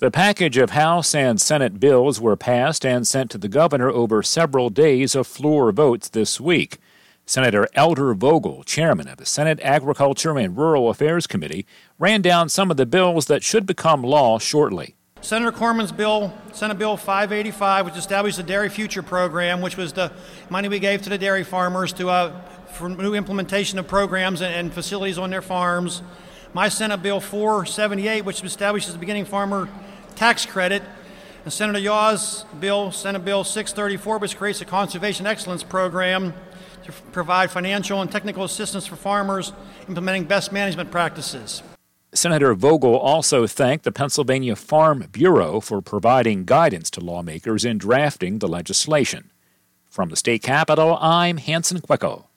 The package of House and Senate bills were passed and sent to the governor over several days of floor votes this week. Senator Elder Vogel, chairman of the Senate Agriculture and Rural Affairs Committee, ran down some of the bills that should become law shortly. Senator Corman's bill, Senate Bill 585, which established the Dairy Future Program, which was the money we gave to the dairy farmers for new implementation of programs and facilities on their farms. My Senate Bill 478, which establishes the beginning farmer tax credit. And Senator Yaw's bill, Senate Bill 634, which creates a Conservation Excellence Program to provide financial and technical assistance for farmers implementing best management practices. Senator Vogel also thanked the Pennsylvania Farm Bureau for providing guidance to lawmakers in drafting the legislation. From the state capitol, I'm Hanson Quicko.